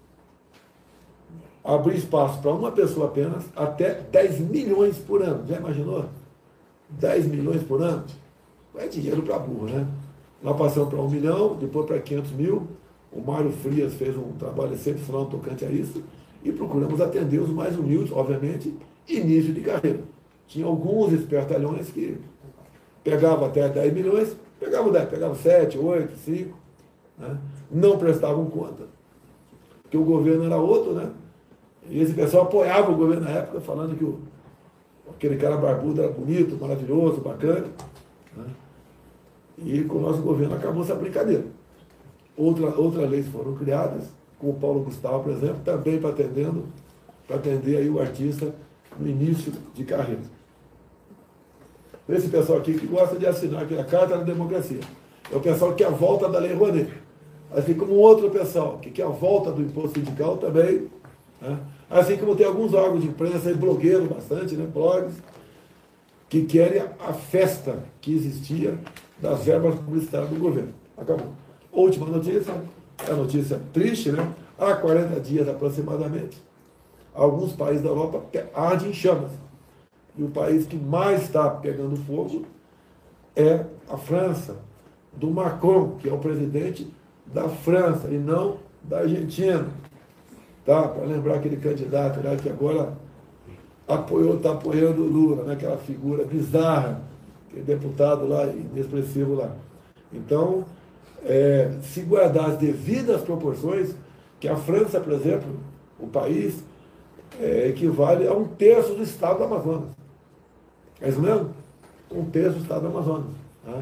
Speaker 1: abrir espaço para uma pessoa apenas, até dez milhões por ano. Já imaginou? dez milhões por ano? É dinheiro para burro, né? Nós passamos para um milhão, depois para quinhentos mil. O Mário Frias fez um trabalho excepcional tocante a isso. E procuramos atender os mais humildes, obviamente, início de carreira. Tinha alguns espertalhões que pegavam até dez milhões, pegavam dez, pegavam sete, oito, cinco, né? Não prestavam conta, porque o governo era outro, né? E esse pessoal apoiava o governo na época, falando que o, aquele cara barbudo era bonito, maravilhoso, bacana, né? E com o nosso governo acabou essa brincadeira. Outra, outras leis foram criadas, com o Paulo Gustavo, por exemplo, também para atendendo, para atender aí o artista no início de carreira. Esse pessoal aqui que gosta de assinar aqui a Carta da Democracia. É o pessoal que quer a volta da Lei Rouanet. Assim como um outro pessoal que quer a volta do imposto sindical também. Né? Assim como tem alguns órgãos de imprensa, e blogueiros bastante, né? Blogs, que querem a festa que existia das verbas publicitárias do governo. Acabou. Última notícia, é a notícia triste, né? Há quarenta dias aproximadamente, alguns países da Europa ardem em chamas. E o país que mais está pegando fogo é a França, do Macron, que é o presidente da França e não da Argentina. Tá? Para lembrar aquele candidato lá que agora apoiou, está apoiando o Lula, né? Aquela figura bizarra, aquele deputado lá, inexpressivo lá. Então, é, se guardar as devidas proporções, que a França, por exemplo, o país, é, equivale a um terço do estado do Amazonas. É isso mesmo? Um terço do estado do Amazonas. Tá?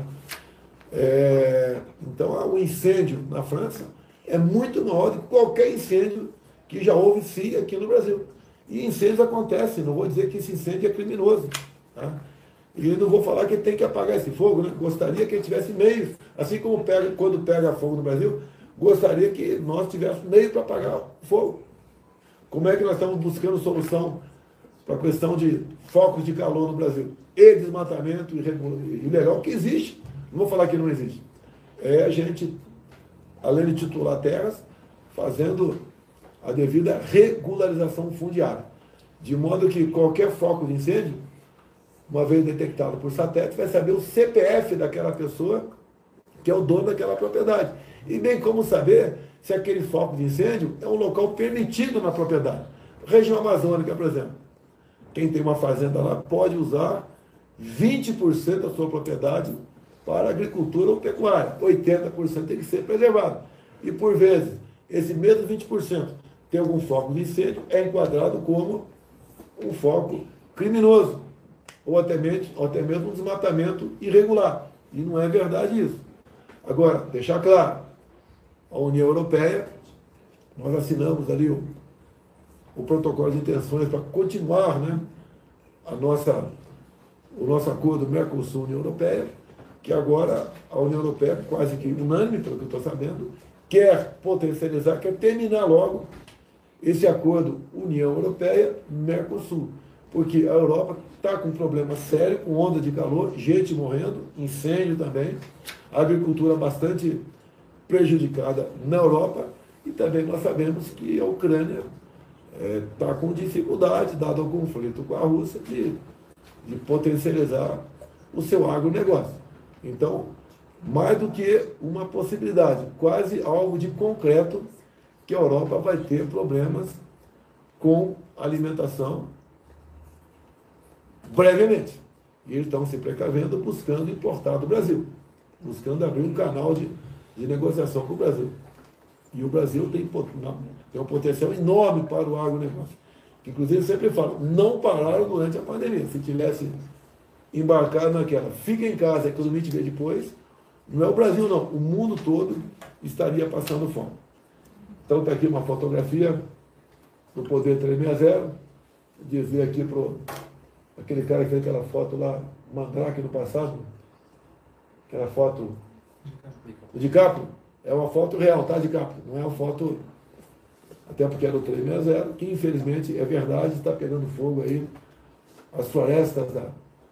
Speaker 1: É, então, o incêndio na França é muito maior do que qualquer incêndio que já houve, sim, aqui no Brasil. E incêndios acontecem, não vou dizer que esse incêndio é criminoso. Tá? E não vou falar que tem que apagar esse fogo, né? Gostaria que ele tivesse meios, assim como pega, quando pega fogo no Brasil, gostaria que nós tivéssemos meios para apagar o fogo. Como é que nós estamos buscando solução para a questão de focos de calor no Brasil? E desmatamento ilegal, que existe. Não vou falar que não existe. É a gente, além de titular terras, fazendo a devida regularização fundiária. De modo que qualquer foco de incêndio, uma vez detectado por satélite, vai saber o C P F daquela pessoa que é o dono daquela propriedade. E bem como saber se aquele foco de incêndio é um local permitido na propriedade. Região amazônica, por exemplo. Quem tem uma fazenda lá pode usar vinte por cento da sua propriedade para agricultura ou pecuária. oitenta por cento tem que ser preservado. E, por vezes, esse mesmo vinte por cento tem algum foco de incêndio, é enquadrado como um foco criminoso, ou até mesmo, ou até mesmo um desmatamento irregular. E não é verdade isso. Agora, deixar claro, a União Europeia, nós assinamos ali o, o protocolo de intenções para continuar, né, a nossa, o nosso acordo Mercosul-União Europeia, que agora a União Europeia, quase que unânime, pelo que eu estou sabendo, quer potencializar, quer terminar logo esse acordo União Europeia-Mercosul. Porque a Europa está com um problema sério, com onda de calor, gente morrendo, incêndio também, agricultura bastante prejudicada na Europa, e também nós sabemos que a Ucrânia está é, com dificuldade, dado o conflito com a Rússia, de, de potencializar o seu agronegócio. Então, mais do que uma possibilidade, quase algo de concreto, que a Europa vai ter problemas com alimentação brevemente. E eles estão se precavendo, buscando importar do Brasil, buscando abrir um canal de, de negociação com o Brasil. E o Brasil tem, tem um potencial enorme para o agronegócio. Que, inclusive, sempre falo, não pararam durante a pandemia. Se tivesse embarcado naquela, fica em casa, a economia te vê depois, não é o Brasil não, o mundo todo estaria passando fome. Então está aqui uma fotografia do Poder trezentos e sessenta, dizer aqui para aquele cara que fez aquela foto lá, Mandrake no passado, aquela foto do DiCaprio, é uma foto real, tá, DiCaprio? Não é uma foto, até porque era o trezentos e sessenta, que infelizmente é verdade, está pegando fogo aí, as florestas da,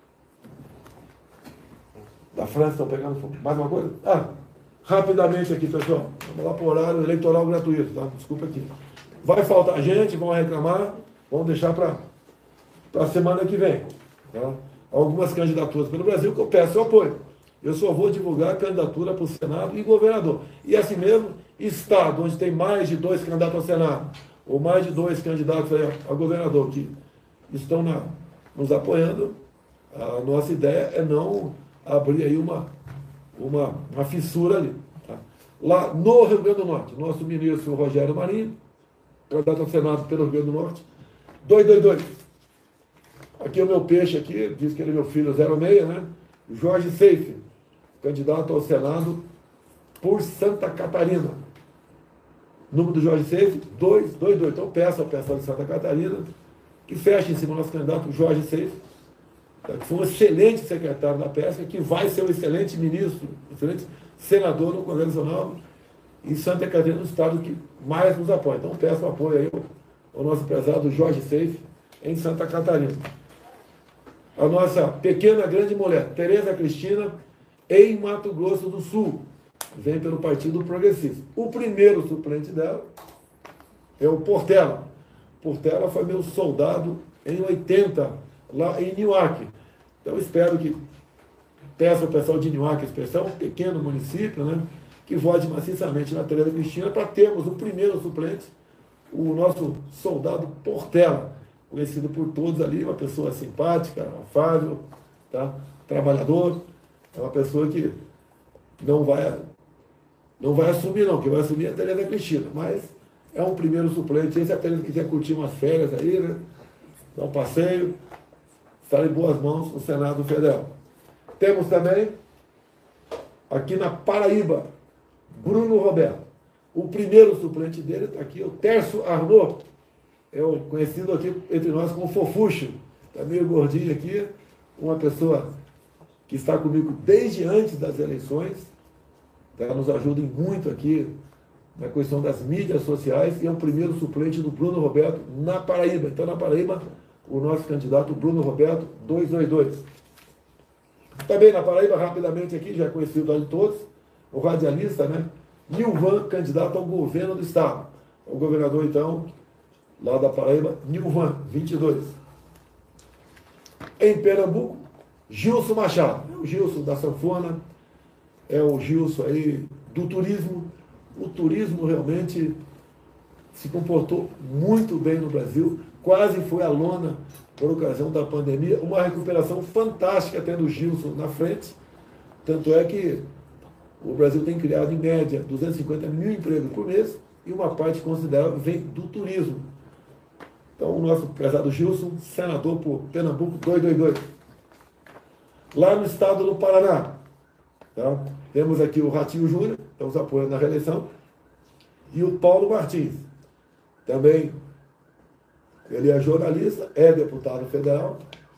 Speaker 1: da França estão pegando fogo. Mais uma coisa? Ah, rapidamente aqui, pessoal, vamos lá para o horário eleitoral gratuito, tá? Desculpa aqui. Vai faltar gente, vão reclamar, vamos deixar para a semana que vem. Tá? Algumas candidaturas pelo Brasil que eu peço seu apoio. Eu só vou divulgar a candidatura para o Senado e governador. E assim mesmo, estado onde tem mais de dois candidatos ao Senado, ou mais de dois candidatos a governador que estão na, nos apoiando, a nossa ideia é não abrir aí uma, uma, uma fissura ali. Tá? Lá no Rio Grande do Norte, nosso ministro Rogério Marinho, candidato ao Senado pelo Rio Grande do Norte, dois dois dois. Aqui é o meu peixe aqui, diz que ele é meu filho zero seis, né? Jorge Seife, candidato ao Senado por Santa Catarina. Número do Jorge Seife, dois dois dois. Então peço ao pessoal de Santa Catarina que feche em cima do nosso candidato Jorge Seife, que foi um excelente secretário da pesca, que vai ser um excelente ministro, excelente senador no Congresso Nacional, e Santa Catarina é o estado que mais nos apoia. Então peço apoio aí ao nosso prezado Jorge Seife, em Santa Catarina. A nossa pequena, grande mulher, Tereza Cristina, em Mato Grosso do Sul, vem pelo Partido Progressista. O primeiro suplente dela é o Portela. Portela foi meu soldado em oitenta, lá em Niuaque. Então, espero que peça ao pessoal de Niuaque, expressão, um pequeno município, né, que vote maciçamente na Tereza Cristina para termos o primeiro suplente, o nosso soldado Portela, conhecido por todos ali, uma pessoa simpática, afável, tá? Trabalhador, é uma pessoa que não vai, não vai assumir não, que vai assumir é a Tereza Cristina, mas é um primeiro suplente. Esse apenas quiser curtir umas férias aí, né? Dar um passeio, estar em boas mãos no Senado Federal. Temos também, aqui na Paraíba, Bruno Roberto. O primeiro suplente dele está aqui, o Tércio Arnaud, é o conhecido aqui entre nós como Fofuxo. Está meio gordinho aqui, uma pessoa que está comigo desde antes das eleições, tá? Nos ajuda muito aqui na questão das mídias sociais, e é o primeiro suplente do Bruno Roberto na Paraíba. Então, na Paraíba, o nosso candidato Bruno Roberto, duzentos e vinte e dois. Também na Paraíba, rapidamente aqui, já é conhecido de todos, o radialista, né? Nilvan, candidato ao governo do Estado. O governador, então, lá da Paraíba, Nilvan, vinte e dois. Em Pernambuco, Gilson Machado. É o Gilson da sanfona, é o Gilson aí do turismo. O turismo realmente se comportou muito bem no Brasil, quase foi à lona por ocasião da pandemia, uma recuperação fantástica tendo o Gilson na frente, tanto é que o Brasil tem criado, em média, duzentos e cinquenta mil empregos por mês, e uma parte considerável vem do turismo. Então, o nosso prezado Gilson, senador por Pernambuco, duzentos e vinte e dois. Lá no estado do Paraná, tá? Temos aqui o Ratinho Júnior, estamos apoiando na reeleição, e o Paulo Martins, também, ele é jornalista, é deputado federal,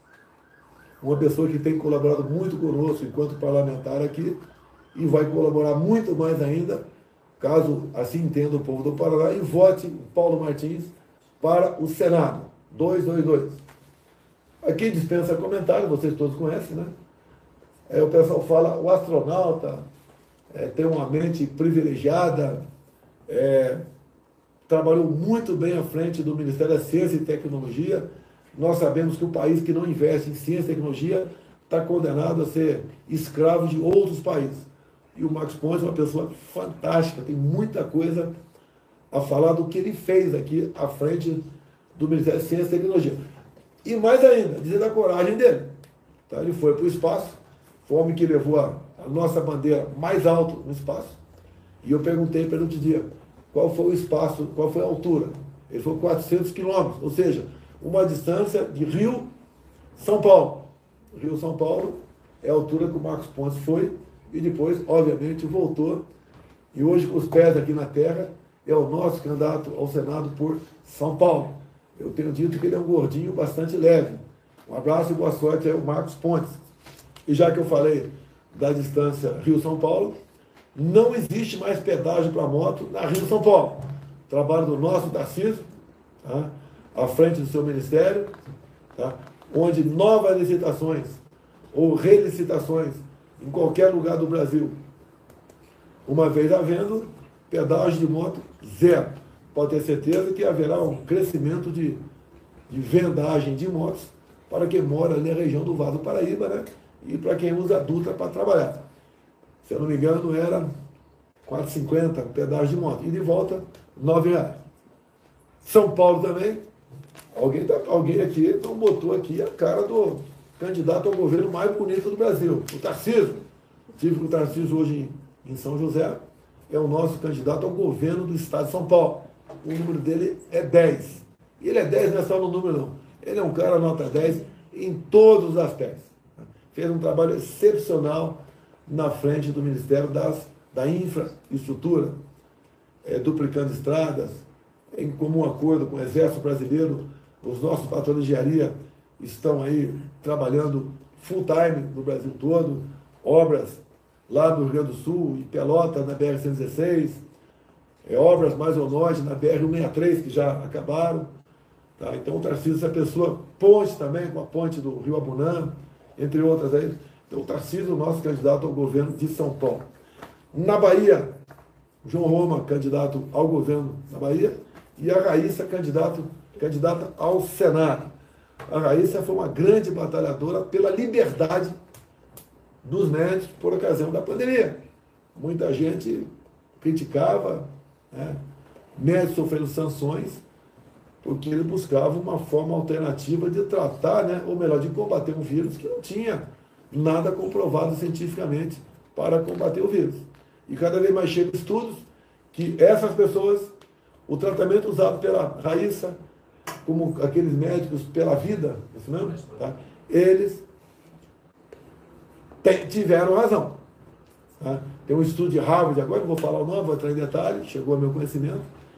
Speaker 1: uma pessoa que tem colaborado muito conosco enquanto parlamentar aqui, e vai colaborar muito mais ainda, caso assim entenda o povo do Paraná, e vote o Paulo Martins para o Senado, duzentos e vinte e dois. Aqui dispensa comentário, vocês todos conhecem, né? É, o pessoal fala, o astronauta é, tem uma mente privilegiada, é, trabalhou muito bem à frente do Ministério da Ciência e Tecnologia. Nós sabemos que o país que não investe em ciência e tecnologia está condenado a ser escravo de outros países. E o Marcos Pontes é uma pessoa fantástica, tem muita coisa a falar do que ele fez aqui à frente do Ministério da Ciência e Tecnologia. E mais ainda, dizer da coragem dele. Tá? Ele foi para o espaço, foi o homem que levou a, a nossa bandeira mais alto no espaço. E eu perguntei para ele outro dia, qual foi o espaço, qual foi a altura? Ele falou quatrocentos quilômetros, ou seja, uma distância de Rio-São Paulo. Rio-São Paulo é a altura que o Marcos Pontes foi, e depois, obviamente, voltou. E hoje, com os pés aqui na terra, é o nosso candidato ao Senado por São Paulo. Eu tenho dito que ele é um gordinho bastante leve. Um abraço e boa sorte aí ao Marcos Pontes. E já que eu falei da distância Rio-São Paulo, não existe mais pedágio para moto na Rio-São Paulo. Trabalho do nosso Tarcísio, tá? À frente do seu ministério, tá? Onde novas licitações ou relicitações em qualquer lugar do Brasil, uma vez havendo, pedágio de moto zero. Pode ter certeza que haverá um crescimento de, de vendagem de motos para quem mora ali na região do Vale do Paraíba, né? E para quem usa a Dutra para trabalhar. Se eu não me engano, era quatrocentos e cinquenta pedágio de moto. E de volta, nove reais. São Paulo também, alguém, tá, alguém aqui não botou aqui a cara do candidato ao governo mais bonito do Brasil, o Tarcísio. Estive com o Tarcísio hoje em, em São José, é o nosso candidato ao governo do estado de São Paulo. O número dele é dez. E ele é dez não é só no número, não. Ele é um cara nota dez em todos os aspectos. Fez um trabalho excepcional na frente do Ministério das, da Infraestrutura, é, duplicando estradas, em comum acordo com o Exército Brasileiro. Os nossos patrões de engenharia estão aí trabalhando full time no Brasil todo, obras lá no Rio Grande do Sul, em Pelotas, na B R cento e dezesseis, é, obras mais ao norte, na B R cento e sessenta e três, que já acabaram. Tá? Então, o Tarcísio, essa pessoa, ponte também, com a ponte do Rio Abunã, entre outras aí. Então, o Tarcísio, nosso candidato ao governo de São Paulo. Na Bahia, João Roma, candidato ao governo da Bahia, e a Raíssa, candidato, candidata ao Senado. A Raíssa foi uma grande batalhadora pela liberdade dos médicos por ocasião da pandemia. Muita gente criticava, né, médicos sofrendo sanções, porque ele buscava uma forma alternativa de tratar, né, ou melhor, de combater um vírus que não tinha nada comprovado cientificamente para combater o vírus. E cada vez mais chegam estudos que essas pessoas o tratamento usado pela Raíssa, como aqueles médicos pela vida, isso mesmo? Tá? Eles tem, tiveram razão. Tá? Tem um estudo de Harvard, agora não vou falar o nome, vou entrar em detalhe, chegou ao meu conhecimento.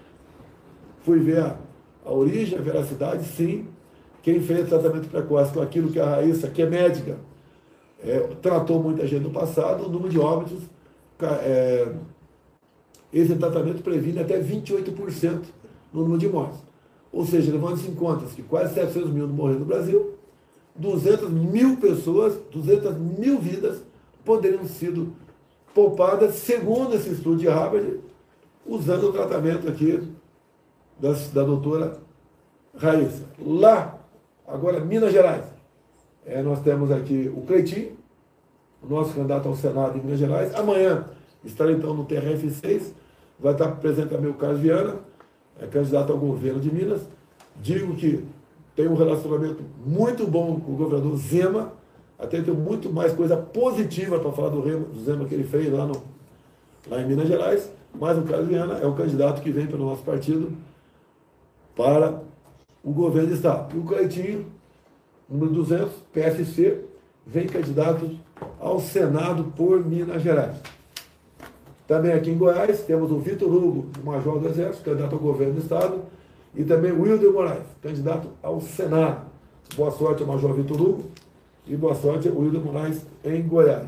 Speaker 1: Fui ver a, a origem, a veracidade, sim. Quem fez tratamento precoce com aquilo que a Raíssa, que é médica, é, tratou muita gente no passado, o número de óbitos, é, esse tratamento previne até vinte e oito por cento no número de mortes. Ou seja, levando-se em conta que quase setecentos mil morreram no Brasil, duzentas mil pessoas, duzentas mil vidas poderiam sido poupadas, segundo esse estudo de Harvard, usando o tratamento aqui da, da doutora Raíssa. Lá, agora, Minas Gerais, é, nós temos aqui o Cleitinho, o nosso candidato ao Senado em Minas Gerais. Amanhã estarei então no T R F seis, vai estar presente também o Carlos Viana, é candidato ao governo de Minas. Digo que tem um relacionamento muito bom com o governador Zema, até tem muito mais coisa positiva para falar do, do Zema que ele fez lá, no, lá em Minas Gerais, mas o Carlos Viana é o candidato que vem pelo nosso partido para o governo do Estado. E o Cleitinho, número duzentos, P S C, vem candidato ao Senado por Minas Gerais. Também aqui em Goiás, temos o Vitor Hugo, major do Exército, candidato ao governo do Estado, e também o Wilder Moraes, candidato ao Senado. Boa sorte ao major Vitor Hugo e boa sorte ao Wilder Moraes em Goiás.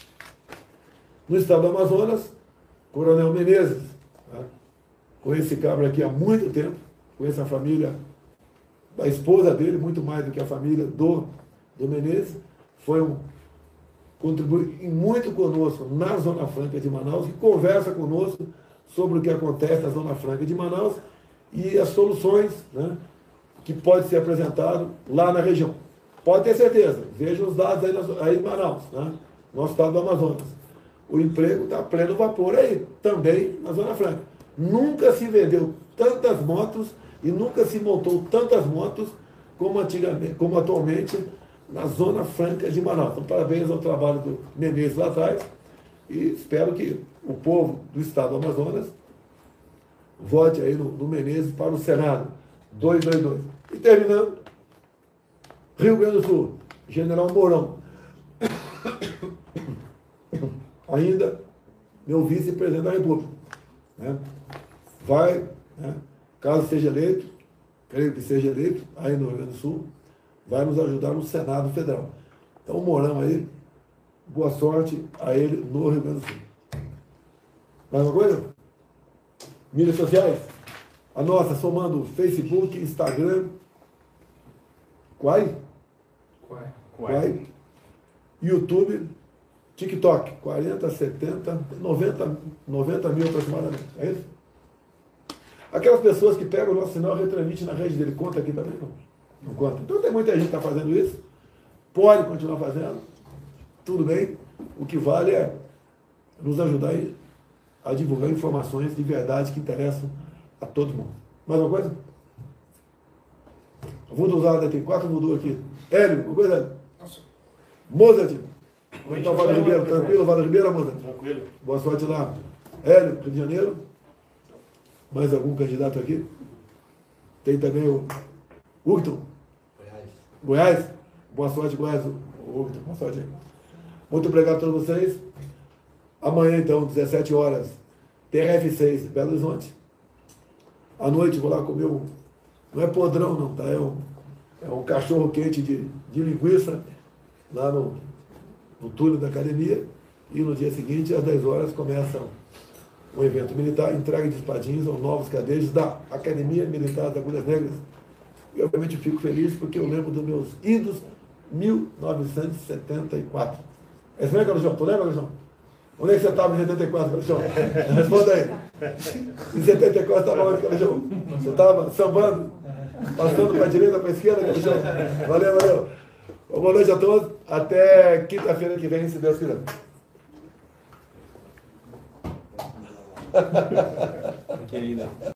Speaker 1: No estado do Amazonas, Coronel Menezes. Tá? Conheço esse cabra aqui há muito tempo, conheço a família da esposa dele, muito mais do que a família do, do Menezes. Foi um contribui muito conosco na Zona Franca de Manaus e conversa conosco sobre o que acontece na Zona Franca de Manaus e as soluções, né, que pode ser apresentado lá na região. Pode ter certeza, veja os dados aí, na, aí em Manaus, né, nosso estado do Amazonas. O emprego está a pleno vapor aí, também na Zona Franca. Nunca se vendeu tantas motos e nunca se montou tantas motos como, antigamente, como atualmente na Zona Franca de Manaus. Então, parabéns ao trabalho do Menezes lá atrás e espero que o povo do estado do Amazonas vote aí no, no Menezes para o Senado. dois dois dois. E terminando, Rio Grande do Sul, General Mourão. Ainda meu vice-presidente da República. Né? Vai, né, caso seja eleito, creio que seja eleito, aí no Rio Grande do Sul, vai nos ajudar no Senado Federal. Então, o Mourão aí, boa sorte a ele no Rio Grande do Sul. Mais uma coisa? Mídias sociais? A nossa, somando Facebook, Instagram, Quai?
Speaker 3: Quai.
Speaker 1: Quai. YouTube, TikTok, quarenta, setenta, noventa, noventa mil aproximadamente. É isso? Aquelas pessoas que pegam o nosso sinal e retransmitem na rede dele, conta aqui também? Não, não conta. Então tem muita gente que está fazendo isso, pode continuar fazendo, tudo bem. O que vale é nos ajudar a divulgar informações de verdade que interessam a todo mundo. Mais uma coisa? Voodoo usado, tem quatro voodoo aqui. Hélio, uma coisa? Mozart. Como é que está o Vale Ribeiro? Tranquilo, Vale Ribeiro, Mozart?
Speaker 3: Tranquilo.
Speaker 1: Boa sorte lá. Hélio, Rio de Janeiro. Mais algum candidato aqui? Tem também o Hugton. Goiás. Goiás? Boa sorte, Goiás. Hugton, boa sorte aí. Muito obrigado a todos vocês. Amanhã, então, dezessete horas, T R F seis, Belo Horizonte. À noite vou lá comer um... Não é podrão, não, tá? É um, é um cachorro quente de, de linguiça lá no, no túnel da academia. E no dia seguinte, às dez horas, começa um evento militar, entrega de espadinhos aos novos cadeiros da Academia Militar das Agulhas Negras. E, obviamente, eu fico feliz porque eu lembro dos meus idos mil novecentos e setenta e quatro. É isso mesmo, Carlos? Tu lembra, Carlos? Onde é que você estava em setenta e quatro, Carlos? Responda aí. Em setenta e quatro estava onde, Carlos? Você estava sambando, passando para a direita, para a esquerda, Carlos? Valeu, valeu. Boa noite a todos. Até quinta-feira que vem, se Deus quiser.
Speaker 4: Querida.